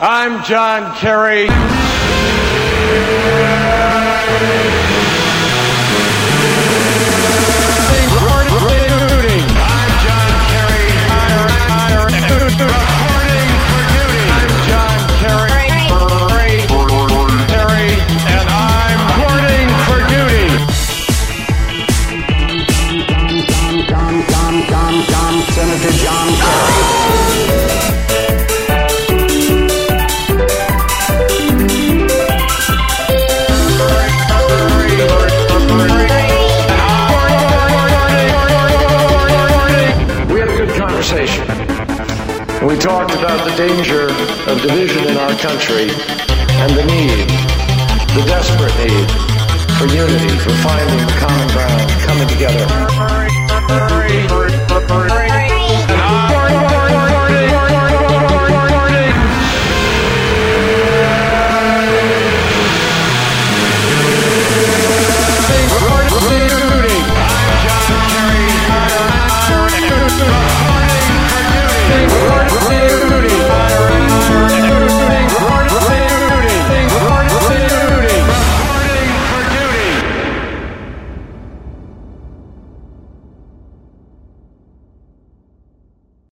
I'm John Kerry. Senator John Kerry. We had a good conversation. We talked about the danger of division in our country and the need, the desperate need for unity, for finding the common ground, coming together.